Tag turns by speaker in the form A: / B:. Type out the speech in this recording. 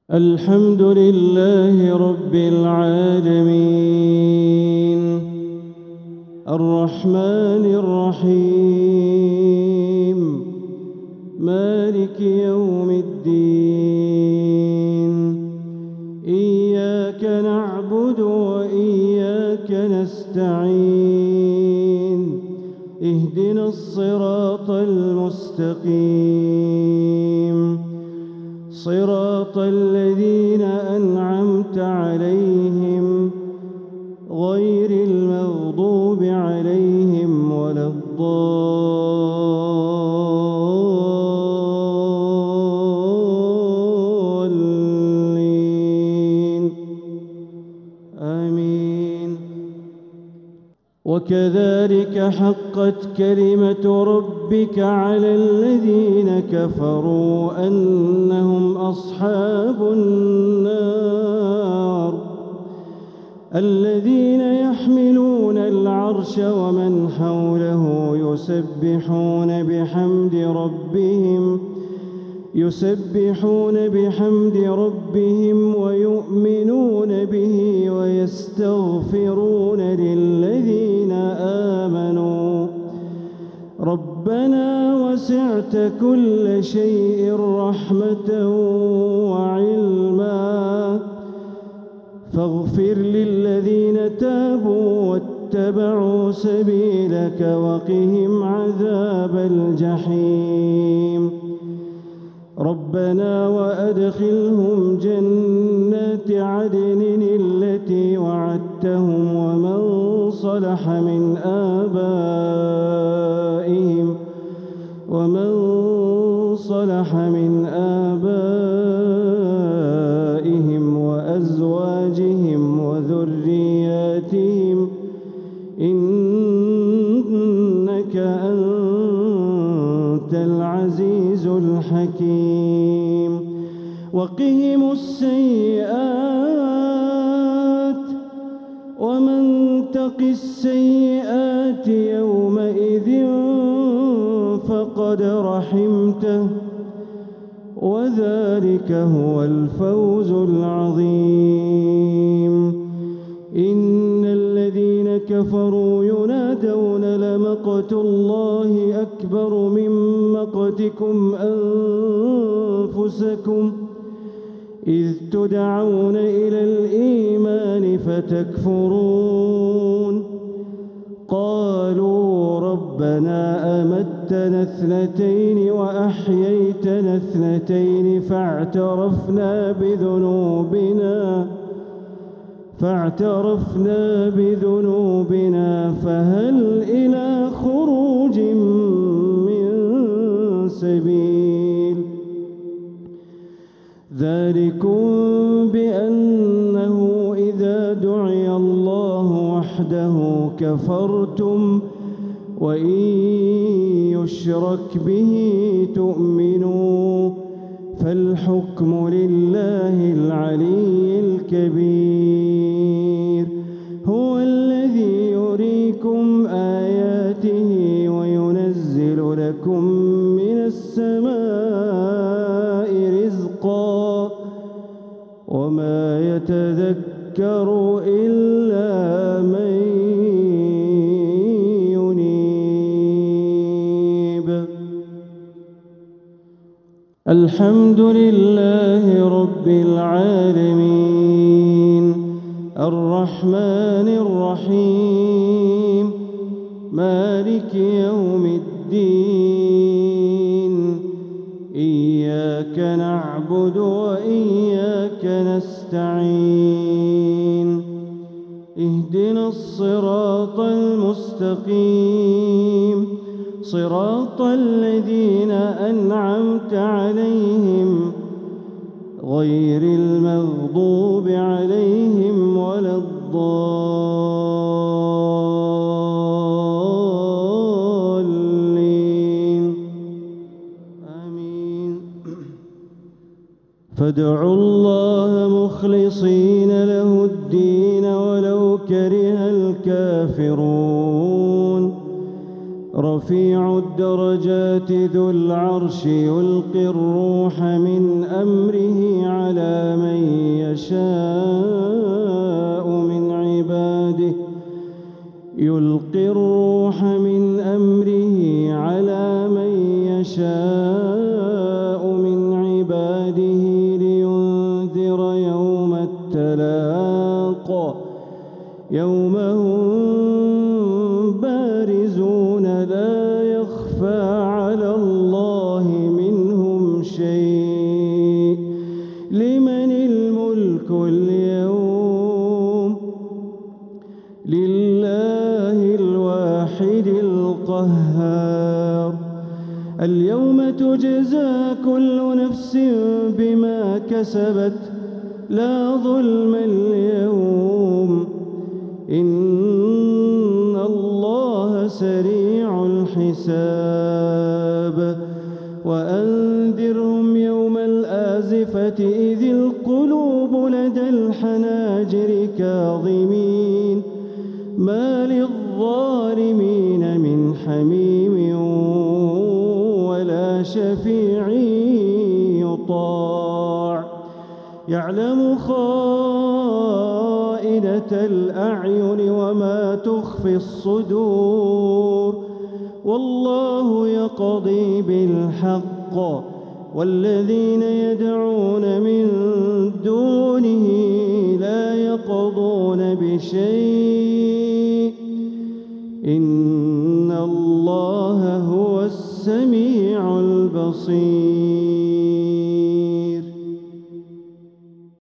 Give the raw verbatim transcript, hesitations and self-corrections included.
A: الحمد لله رب العالمين الرحمن الرحيم مالك يوم الدين إياك نعبد وإياك نستعين اهدنا الصراط المستقيم صراط الذين أنعمت عليهم غير المغضوب عليهم ولا الضالين آمين. وكذلك حقت كلمة ربك على الذين كفروا أنهم أصحاب النار الذين يحملون العرش ومن حوله يسبحون بحمد ربهم يسبحون بحمد ربهم ويؤمنون به ويستغفرون للذين آمنوا ربنا وسعت كل شيء رحمة وعلما فاغفر للذين تابوا واتبعوا سبيلك وقهم عذاب الجحيم ربنا وأدخلهم جنات عدن التي وعدتهم ومن صلح من آبائهم ومن صلح من آبائهم وأزواجهم وذرياتهم إنك أنت العزيز الحكيم وقهم السيئات ومن تق السيئات يومئذ فقد رحمته وذلك هو الفوز العظيم. إن الذين كفروا ينادون لمقت الله أكبر من مقتكم أنفسكم إذ تدعون إلى الإيمان فتكفرون قالوا ربنا أمتنا اثنتين وأحييتنا اثنتين فاعترفنا بذنوبنا فاعترفنا بذنوبنا فهل إلى خروج من سبيل ذلكم بأنه إذا دعي الله وحده كفرتم وإن يشرك به تؤمنوا فالحكم لله العلي الكبير هو الذي يريكم آياته وينزل لكم من السماء رزقا وما يتذكر إلا من ينيب. الحمد لله رب العالمين الرحمن الرحيم مالك يوم الدين إياك نعبد وإياك نستعين اهدنا الصراط المستقيم صراط الذين أنعمت عليهم غير المغضوب عليهم ولا الضالين آمين. فادعوا الله مخلصين له الدين ولو كره الكافرون رفيع الدرجات ذو العرش يلقي الروح من أمره على من يشاء من عباده يلقي الروح من أمره على من يشاء من عباده لينذر يوم التلاق يوم هم بارزون لا يخفى على الله منهم شيء لمن الملك اليوم لله الواحد القهار اليوم تجزى كل نفس بما كسبت لا ظلم اليوم إن الله سريع الحساب وأنذرهم يوم الآزفة إذ القلوب لدى الحناجر كاظمين ما للظالمين من حميم ولا شفيع يطاع يعلم خائنة الأعين وما تخفي الصدور والله يقضي بالحق والذين يدعون من دونه لا يقضون بشيء إن الله هو السميع البصير